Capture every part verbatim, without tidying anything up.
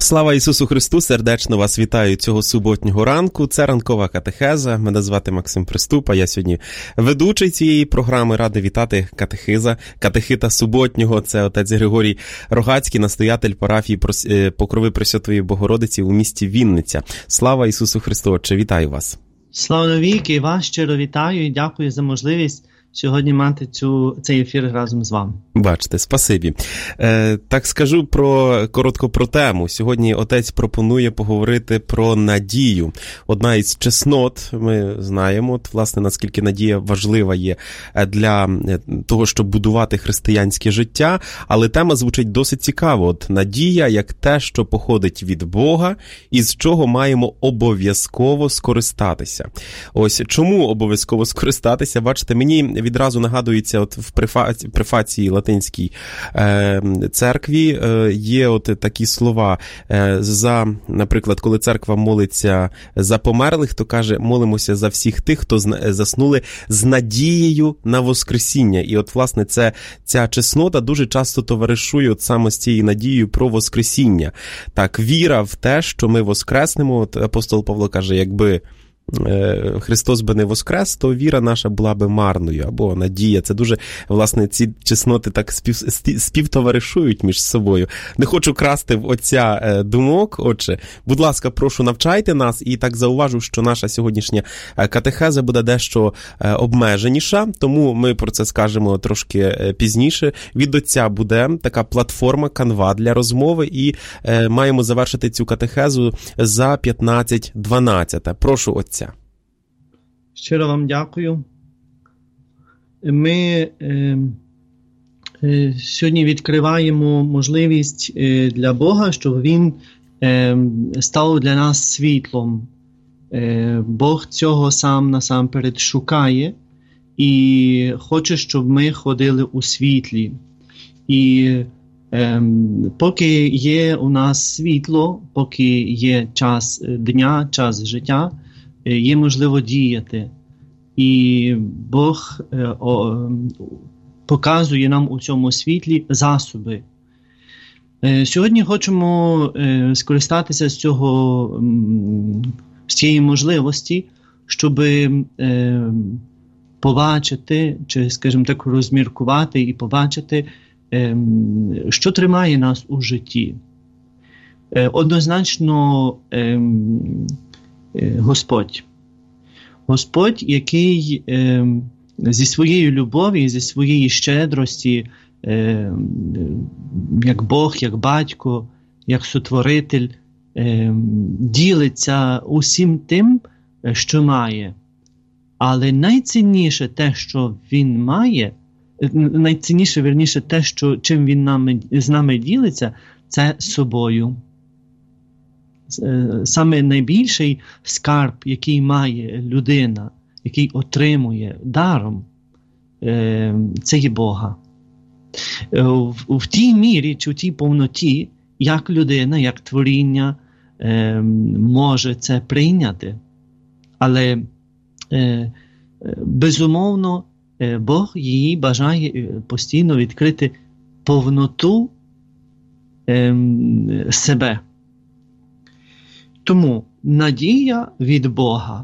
Слава Ісусу Христу! Сердечно вас вітаю цього суботнього ранку. Це ранкова катехеза. Мене звати Максим Приступа. Я сьогодні ведучий цієї програми. Радий вітати катехиза, катехита суботнього. Це отець Григорій Рогацький, настоятель парафії Покрови Пресвятої Богородиці у місті Вінниця. Слава Ісусу Христу! Отче, вітаю вас! Слава навіки! Вас щиро вітаю і дякую за можливість сьогодні мати цю, цей ефір разом з вами. Бачите, спасибі. Е, так скажу про, коротко про тему. Сьогодні отець пропонує поговорити про надію. Одна із чеснот, ми знаємо, от, власне, наскільки надія важлива є для того, щоб будувати християнське життя, але тема звучить досить цікаво. От надія як те, що походить від Бога, і з чого маємо обов'язково скористатися. Ось чому обов'язково скористатися? Бачите, мені відразу нагадується, от в префації, префації латинській е, церкві е, є от такі слова. Е, за, наприклад, коли церква молиться за померлих, то каже, молимося за всіх тих, хто заснули з надією на воскресіння. І от, власне, це, ця чеснота дуже часто товаришує от саме з цією надією про воскресіння. Так, віра в те, що ми воскреснемо. От апостол Павло каже, якби Христос би не воскрес, то віра наша була би марною, або надія. Це дуже, власне, ці чесноти так спів, співтоваришують між собою. Не хочу красти в отця думок, отче. Будь ласка, прошу, навчайте нас, і так зауважу, що наша сьогоднішня катехеза буде дещо обмеженіша, тому ми про це скажемо трошки пізніше. Від отця буде така платформа, канва для розмови, і маємо завершити цю катехезу за п'ятнадцять дванадцять. Прошу, отця. Щиро вам дякую. Ми е, е, сьогодні відкриваємо можливість е, для Бога, щоб Він е, став для нас світлом. Е, Бог цього сам насамперед шукає і хоче, щоб ми ходили у світлі. І е, поки є у нас світло, поки є час дня, час життя, є можливо діяти. І Бог е, о, показує нам у цьому світлі засоби. Е, сьогодні хочемо е, скористатися з цього, з цієї можливості, щоб е, побачити, чи, скажімо так, розміркувати і побачити, е, що тримає нас у житті. Е, однозначно, е, Господь. Господь, який е, зі своєю любов'ю і зі своєї щедрості, е, як Бог, як Батько, як Сотворитель, е, ділиться усім тим, що має. Але найцінніше те, що Він має, найцінніше, вірніше, те, що, чим Він нами, з нами ділиться, це собою. Саме найбільший скарб, який має людина, який отримує даром, це є Бога. В, в тій мірі чи в тій повноті, як людина, як творіння може це прийняти. Але безумовно Бог її бажає постійно відкрити повноту себе. Тому надія від Бога,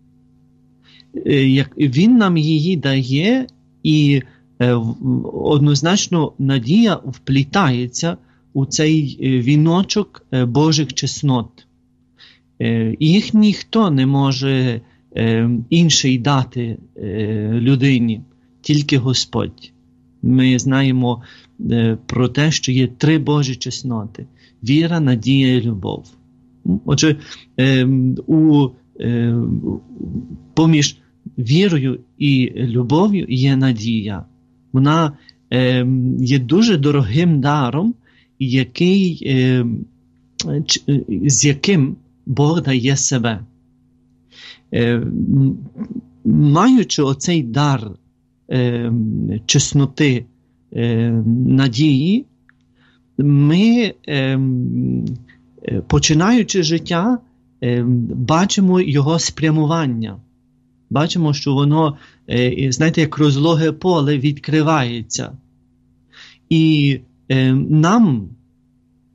Він нам її дає, і однозначно надія вплітається у цей віночок Божих чеснот. Їх ніхто не може інший дати людині, тільки Господь. Ми знаємо про те, що є три Божі чесноти – віра, надія і любов. Отже, е, у, е, поміж вірою і любов'ю є надія. Вона е, є дуже дорогим даром, який, е, ч, з яким Бог дає себе. Е, маючи оцей дар е, чесноти, е, надії, ми е, починаючи життя, бачимо його спрямування. Бачимо, що воно, знаєте, як розлоге поле відкривається. І нам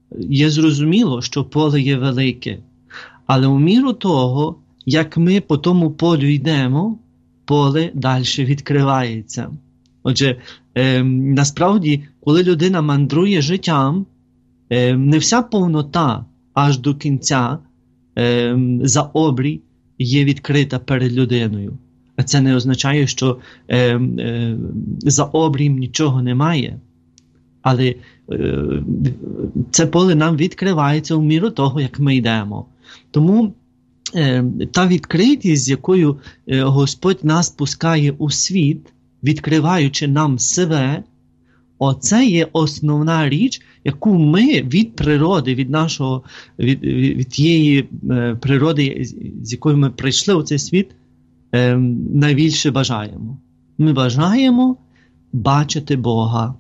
є зрозуміло, що поле є велике, але у міру того, як ми по тому полю йдемо, поле далі відкривається. Отже, е, насправді, коли людина мандрує життям, е, не вся повнота аж до кінця е, за обрій є відкрита перед людиною. А це не означає, що е, е, за обрієм нічого немає. Але е, це поле нам відкривається у міру того, як ми йдемо. Тому е, та відкритість, з якою е, Господь нас пускає у світ, відкриваючи нам себе, оце є основна річ, яку ми від природи, від нашого, від, від тієї е, природи, з якою ми прийшли у цей світ, е, найбільше бажаємо. Ми бажаємо бачити Бога.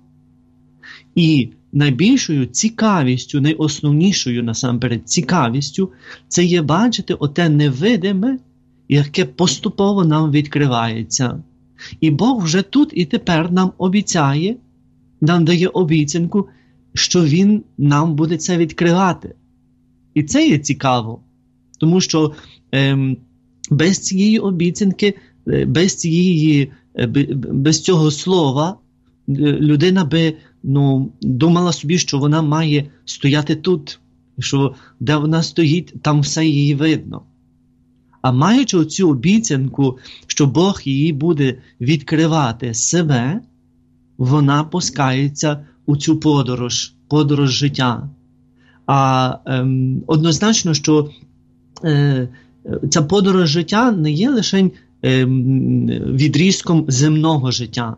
І найбільшою цікавістю, найосновнішою насамперед цікавістю, це є бачити оте невидиме, яке поступово нам відкривається. І Бог вже тут і тепер нам обіцяє, нам дає обіцянку, що Він нам буде це відкривати. І це є цікаво, тому що ем, без цієї обіцянки, без цієї, без цього слова, людина би ну, думала собі, що вона має стояти тут, що де вона стоїть, там все її видно. А маючи оцю обіцянку, що Бог її буде відкривати себе, вона пускається у цю подорож, подорож життя. А ем, однозначно, що е, ця подорож життя не є лише е, відрізком земного життя.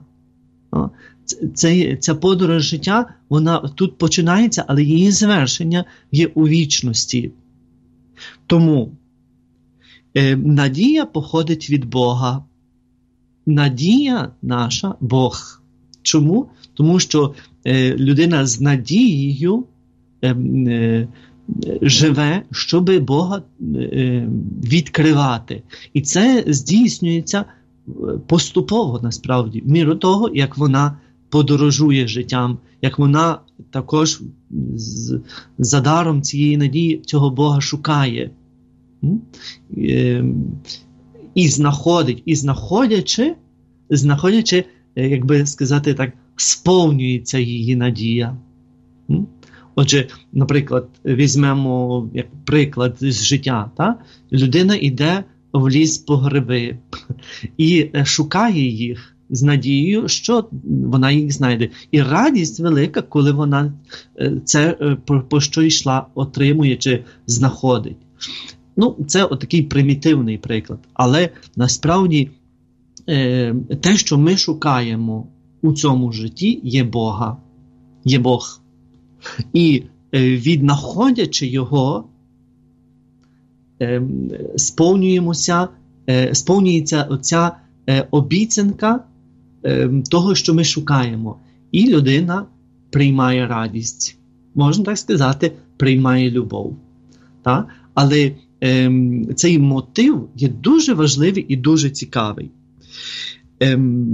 Це, ця подорож життя, вона тут починається, але її завершення є у вічності. Тому е, надія походить від Бога. Надія наша – Бог. Чому? Тому що е, людина з надією е, е, живе, щоб Бога е, відкривати. І це здійснюється поступово, насправді, в міру того, як вона подорожує життям, як вона також з, за даром цієї надії цього Бога шукає. І знаходить, і знаходячи, знаходячи, як би сказати так, сповнюється її надія. Отже, наприклад, візьмемо як приклад з життя. Та? Людина йде в ліс по гриби і шукає їх з надією, що вона їх знайде. І радість велика, коли вона це, по що йшла, отримує чи знаходить. Ну, це отакий примітивний приклад. Але насправді те, що ми шукаємо у цьому житті, є Бога. Є Бог. І віднаходячи його, сповнюємося, сповнюється оця обіцянка того, що ми шукаємо. І людина приймає радість. Можна так сказати, приймає любов. Так? Але ем, цей мотив є дуже важливий і дуже цікавий. Ем,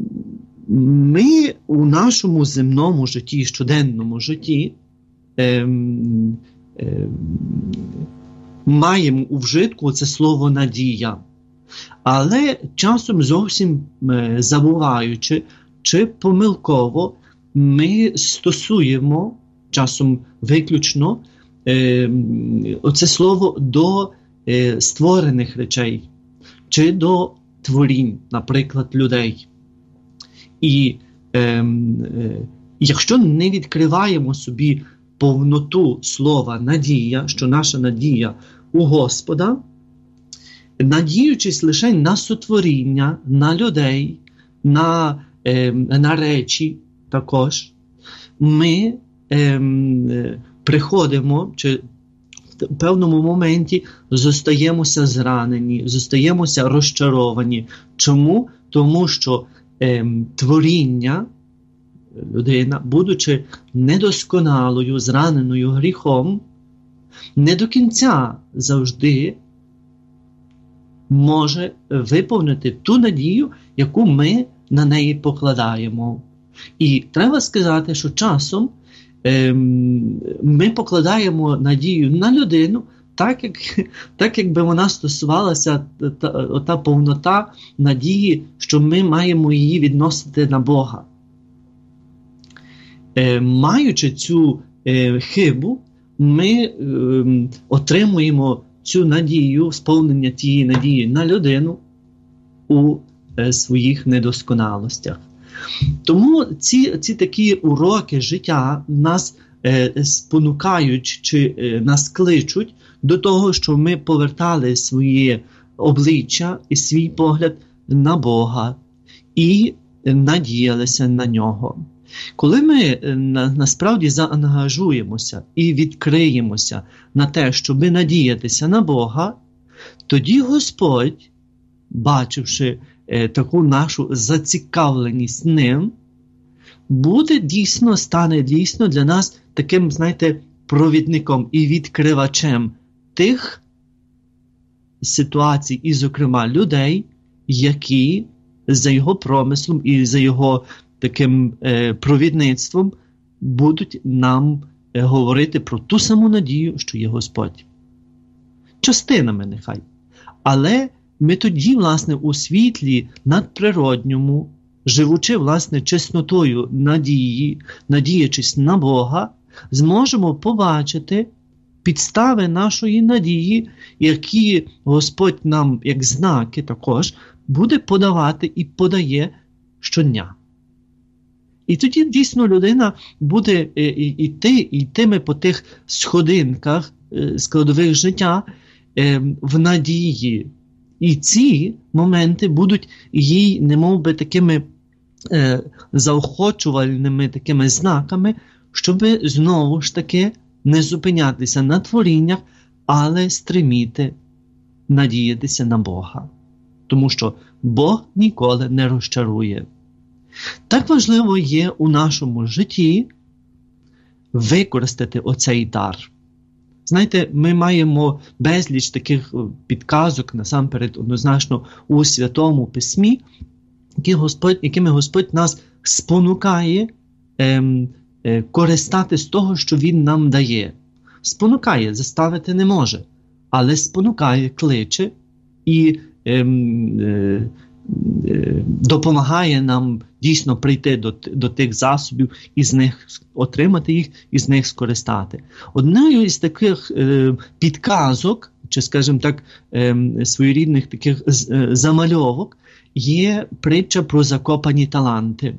ми у нашому земному житті, щоденному житті ем, ем, маємо у вжитку це слово «надія». Але часом зовсім е, забуваючи, чи помилково ми стосуємо, часом виключно, е, оце слово до е, створених речей, чи до творінь, наприклад, людей. І е, е, якщо не відкриваємо собі повноту слова «надія», що наша надія у Господа, надіючись лише на сотворіння, на людей, на, е, на речі також, ми е, приходимо, чи в певному моменті зостаємося зранені, зостаємося розчаровані. Чому? Тому що е, творіння, людина, будучи недосконалою, зраненою гріхом, не до кінця завжди може виповнити ту надію, яку ми на неї покладаємо. І треба сказати, що часом ми покладаємо надію на людину, так, як, так якби вона стосувалася, та, та повнота надії, що ми маємо її відносити на Бога. Е, маючи цю е, хибу, ми е, отримуємо цю надію, сповнення тієї надії на людину у е, своїх недосконалостях. Тому ці, ці такі уроки життя нас е, спонукають чи е, нас кличуть до того, що ми повертали своє обличчя і свій погляд на Бога і надіялися на Нього. Коли ми на, насправді заангажуємося і відкриємося на те, щоб надіятися на Бога, тоді Господь, бачивши е, таку нашу зацікавленість Ним, буде дійсно, стане дійсно для нас таким, знаєте, провідником і відкривачем тих ситуацій, і, зокрема, людей, які за його промислом і за його таким е, провідництвом будуть нам е, говорити про ту саму надію, що є Господь. Частинами нехай. Але ми тоді, власне, у світлі надприродньому, живучи, власне, чеснотою надії, надіячись на Бога, зможемо побачити підстави нашої надії, які Господь нам, як знаки також, буде подавати і подає щодня. І тоді, дійсно, людина буде йти, йтиме по тих сходинках складових життя в надії. І ці моменти будуть їй немов би такими заохочувальними такими знаками, щоб знову ж таки не зупинятися на творіннях, але стриміти надіятися на Бога. Тому що Бог ніколи не розчарує. Так важливо є у нашому житті використати оцей дар. Знаєте, ми маємо безліч таких підказок, насамперед, однозначно, у Святому Письмі, які Господь, якими Господь нас спонукає ем, е, користати з того, що Він нам дає. Спонукає, заставити не може, але спонукає, кличе і ем, е, е, допомагає нам дійсно прийти до, до тих засобів і з них отримати їх і з них скористати. Одною із таких е, підказок, чи, скажімо так, е, своєрідних таких е, замальовок, є притча про закопані таланти.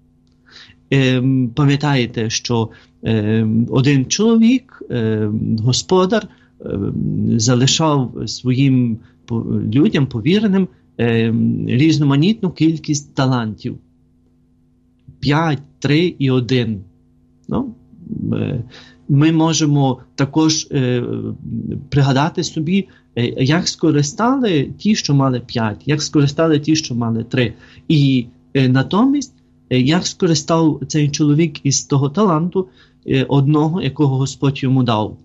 Е, пам'ятаєте, що е, один чоловік, е, господар, е, залишав своїм людям, повіреним, е, різноманітну кількість талантів. П'ять, три і один. Ну, е, ми можемо також е, пригадати собі, е, як скористали ті, що мали п'ять, як скористали ті, що мали три. І е, натомість, е, як скористав цей чоловік із того таланту е, одного, якого Господь йому дав.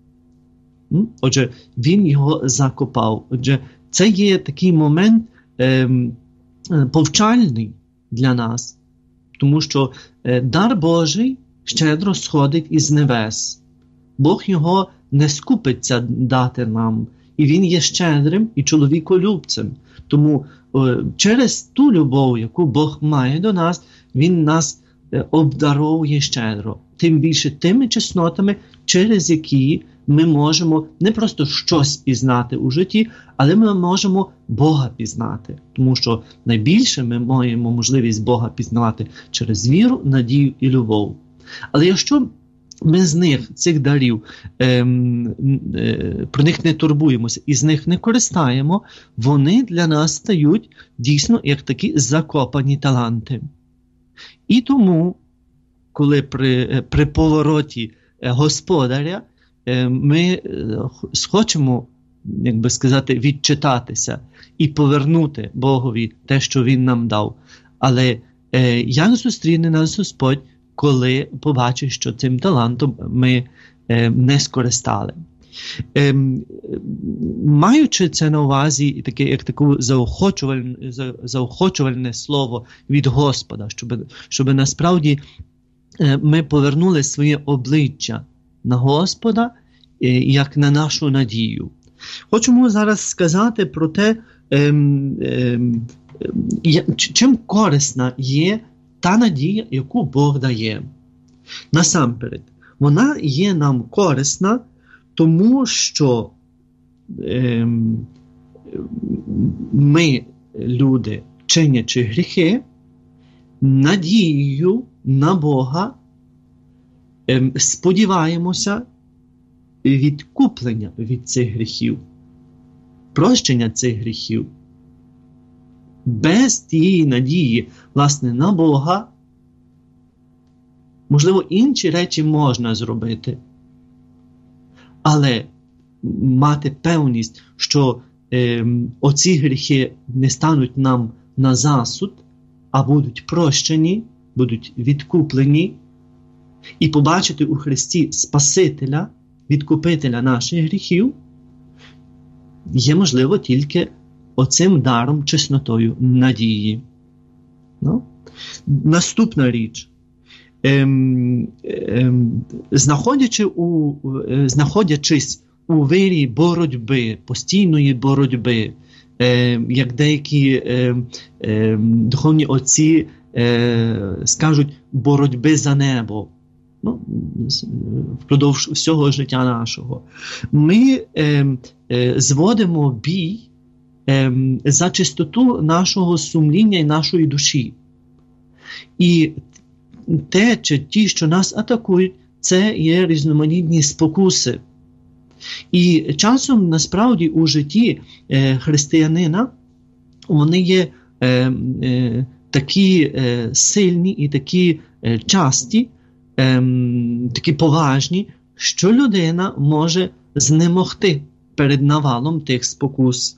М? Отже, він його закопав. Отже, це є такий момент е, повчальний для нас, тому що е, дар Божий щедро сходить із небес. Бог його не скупиться дати нам. І він є щедрим і чоловіколюбцем. Тому е, через ту любов, яку Бог має до нас, він нас е, обдаровує щедро. Тим більше тими чеснотами, через які ми можемо не просто щось пізнати у житті, але ми можемо Бога пізнати. Тому що найбільше ми маємо можливість Бога пізнавати через віру, надію і любов. Але якщо ми з них, цих дарів, е, е, про них не турбуємося і з них не користаємо, вони для нас стають дійсно як такі закопані таланти. І тому, коли при, при повороті господаря е, ми схочемо, як би сказати, відчитатися і повернути Богові те, що Він нам дав. Але е, як зустріне нас Господь, коли побачить, що цим талантом ми е, не скористали. Е, маючи це на увазі, таке, як таке заохочувальне, заохочувальне слово від Господа, щоб, щоб насправді ми повернули своє обличчя на Господа, як на нашу надію. Хочемо зараз сказати про те, ем, ем, чим корисна є та надія, яку Бог дає. Насамперед, вона є нам корисна, тому що ем, ми, люди, чинячи гріхи, надією на Бога ем, сподіваємося відкуплення від цих гріхів, прощення цих гріхів. Без тієї надії, власне, на Бога, можливо, інші речі можна зробити, але мати певність, що е, оці гріхи не стануть нам на засуд, а будуть прощені, будуть відкуплені, і побачити у Христі Спасителя, відкупителя наших гріхів, є можливо тільки оцим даром, чеснотою надії. Ну? Наступна річ. Ем, ем, знаходячи у, е, знаходячись у вирі боротьби, постійної боротьби, е, як деякі е, е, духовні отці е, скажуть, боротьби за небо, ну, впродовж всього життя нашого, ми е, е, зводимо бій е, за чистоту нашого сумління і нашої душі. І те, чи ті, що нас атакують, це є різноманітні спокуси. І часом, насправді, у житті е, християнина вони є е, е, такі е, сильні і такі е, часті, е, такі поважні, що людина може знемогти перед навалом тих спокус.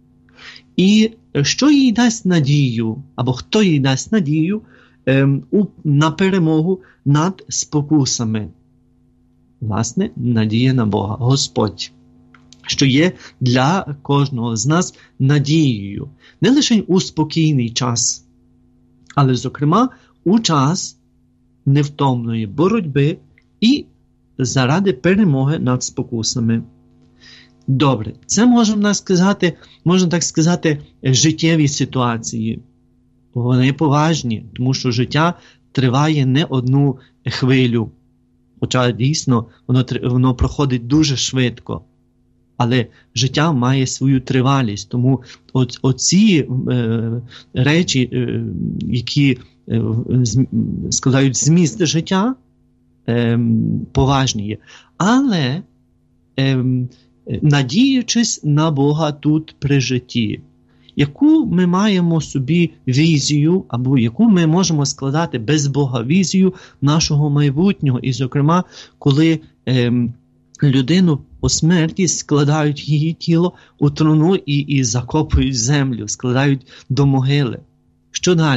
І що їй дасть надію, або хто їй дасть надію е, у, на перемогу над спокусами? Власне, надія на Бога, Господь, що є для кожного з нас надією. Не лише у спокійний час, але, зокрема, у час невтомної боротьби і заради перемоги над спокусами. Добре, це можна сказати, можна так сказати, життєві ситуації. Вони поважні, тому що життя триває не одну хвилю. Хоча, дійсно, воно, воно проходить дуже швидко. Але життя має свою тривалість. Тому от, оці е, речі, е, які е, складають зміст життя, е, поважні є. Але е, надіючись на Бога тут при житті, яку ми маємо собі візію, або яку ми можемо складати без Бога візію нашого майбутнього. І, зокрема, коли е, людину по смерті складають її тіло у труну і, і закопують землю, складають до могили. Що далі?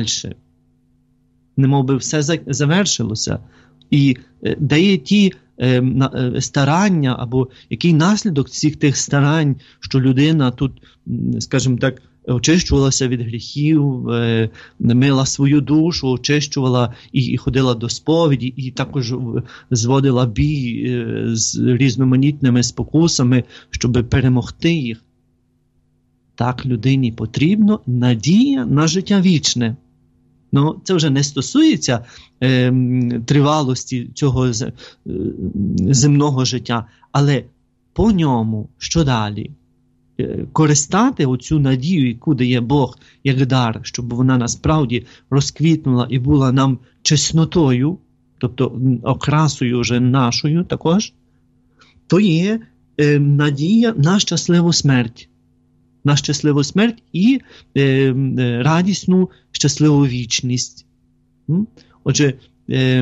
Немов би все завершилося. І е, де є ті е, е, старання, або який наслідок всіх тих старань, що людина тут, скажімо так, очищувалася від гріхів, е, мила свою душу, очищувала і, і ходила до сповіді, і також зводила бій е, з різноманітними спокусами, щоб перемогти їх. Так людині потрібно надія на життя вічне. Ну, це вже не стосується е, тривалості цього з, е, земного життя, але по ньому, що далі? Користати оцю надію, яку дає Бог як дар, щоб вона насправді розквітнула і була нам чеснотою, тобто окрасою вже нашою також, то є е, надія на щасливу смерть. На щасливу смерть і е, е, радісну, щасливу вічність. Отже, е,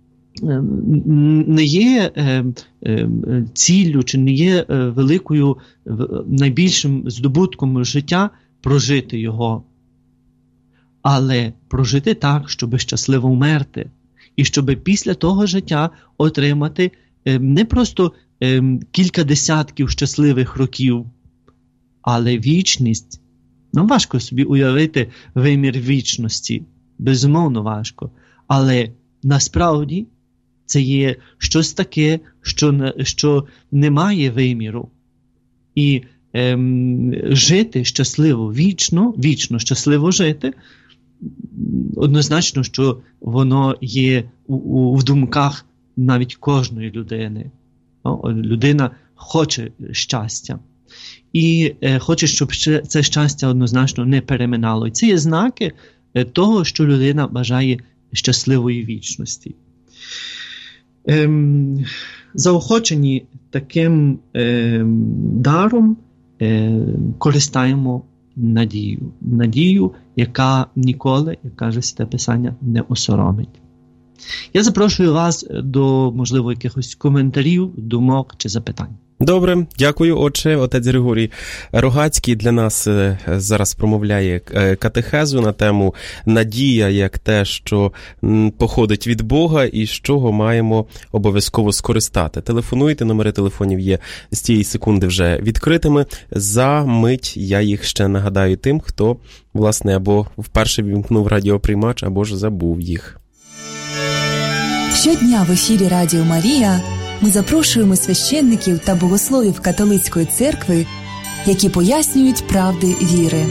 не є е, е, ціллю, чи не є е, великою, е, найбільшим здобутком життя прожити його. Але прожити так, щоб щасливо вмерти. І щоб після того життя отримати е, не просто е, кілька десятків щасливих років, але вічність. Нам важко собі уявити вимір вічності. Безумовно важко. Але насправді це є щось таке, що, що не має виміру. І ем, жити щасливо, вічно, вічно щасливо жити, однозначно, що воно є у, у, в думках навіть кожної людини. О, людина хоче щастя. І е, хоче, щоб це щастя однозначно не переминало. І це є знаки е, того, що людина бажає щасливої вічності. Ем, заохочені таким ем, даром е, користаємо надію. Надію, яка ніколи, як каже Святе Писання, не осоромить. Я запрошую вас до, можливо, якихось коментарів, думок чи запитань. Добре, дякую, отче. Отець Григорій Рогацький для нас зараз промовляє катехезу на тему «Надія як те, що походить від Бога і з чого маємо обов'язково скористати». Телефонуйте, номери телефонів є з цієї секунди вже відкритими. За мить я їх ще нагадаю тим, хто, власне, або вперше вімкнув радіоприймач, або ж забув їх. Щодня в ефірі Радіо Марія ми запрошуємо священників та богословів католицької церкви, які пояснюють правди віри.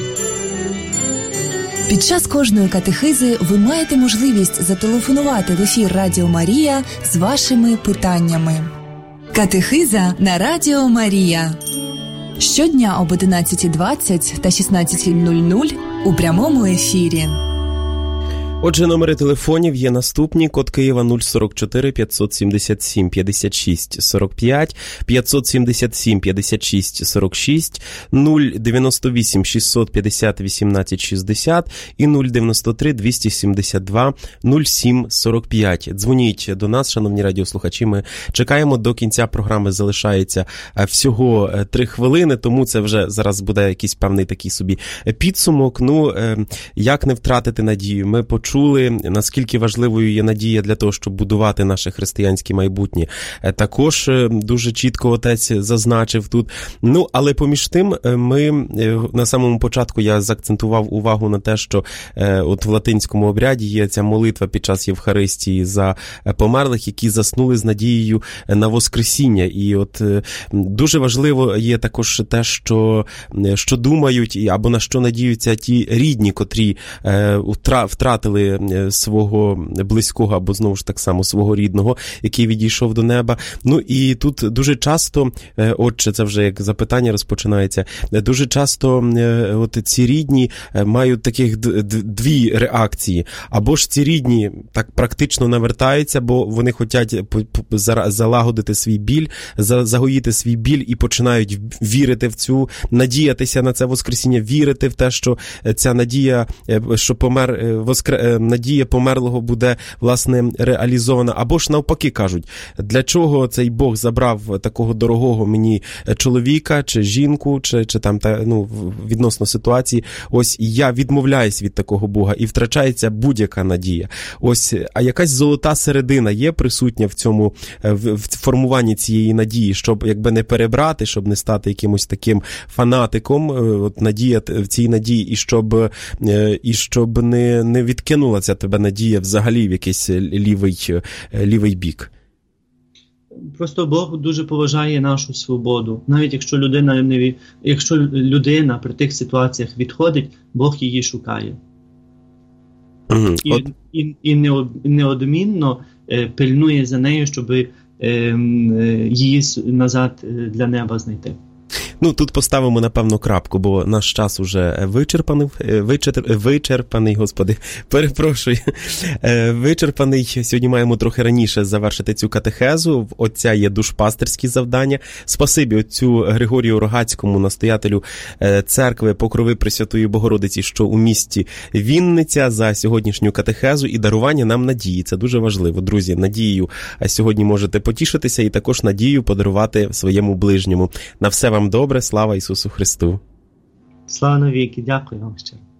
Під час кожної катехизи ви маєте можливість зателефонувати в ефір Радіо Марія з вашими питаннями. Катехиза на Радіо Марія. Щодня об одинадцята двадцять та шістнадцята нуль нуль у прямому ефірі. Отже, номери телефонів є наступні. Код Києва нуль сорок чотири п'ятсот сімдесят сім п'ятдесят шість сорок п'ять, п'ятсот сімдесят сім п'ятдесят шість сорок шість, нуль дев'яносто вісім шістсот п'ятдесят вісімнадцять шістдесят і нуль дев'яносто три двісті сімдесят два нуль сім сорок п'ять. Дзвоніть до нас, шановні радіослухачі, ми чекаємо. До кінця програми залишається всього три хвилини, тому це вже зараз буде якийсь певний такий собі підсумок. Ну, як не втратити надію? Ми почули Чули, наскільки важливою є надія для того, щоб будувати наше християнське майбутнє. Також дуже чітко отець зазначив тут. Ну, але поміж тим, ми на самому початку я заакцентував увагу на те, що от в латинському обряді є ця молитва під час Євхаристії за померлих, які заснули з надією на Воскресіння. І от дуже важливо є також те, що, що думають або на що надіються ті рідні, котрі втратили свого близького або знову ж так само свого рідного, який відійшов до неба. Ну і тут дуже часто, отче, це вже як запитання розпочинається, дуже часто от ці рідні мають таких дві реакції. Або ж ці рідні так практично навертаються, бо вони хочуть залагодити свій біль, загоїти свій біль і починають вірити в цю, надіятися на це Воскресіння, вірити в те, що ця надія, що помер воскре надія померлого буде, власне, реалізована. Або ж навпаки кажуть, для чого цей Бог забрав такого дорогого мені чоловіка, чи жінку, чи, чи там, та, ну, відносно ситуації. Ось я відмовляюсь від такого Бога і втрачається будь-яка надія. Ось, а якась золота середина є присутня в цьому, в, в формуванні цієї надії, щоб якби не перебрати, щоб не стати якимось таким фанатиком, от надія в цій надії, і щоб, і щоб не, не відкинула ця тебе надія взагалі в якийсь лівий, лівий бік. Просто Бог дуже поважає нашу свободу. Навіть якщо людина, не, якщо людина при тих ситуаціях відходить, Бог її шукає. Mm-hmm. І, От... і, і неодмінно е, пильнує за нею, щоб е, е, її назад для неба знайти. Ну, тут поставимо, напевно, крапку, бо наш час уже вичерпаний, вичер, вичерпаний, господи, перепрошую, вичерпаний. Сьогодні маємо трохи раніше завершити цю катехезу. В отця є душпастерські завдання. Спасибі отцю Григорію Рогацькому, настоятелю церкви Покрови Пресвятої Богородиці, що у місті Вінниця, за сьогоднішню катехезу і дарування нам надії. Це дуже важливо. Друзі, надією сьогодні можете потішитися і також надію подарувати своєму ближньому. На все вам добре. Слава Ісусу Христу! Слава навіки! Дякую вам ще.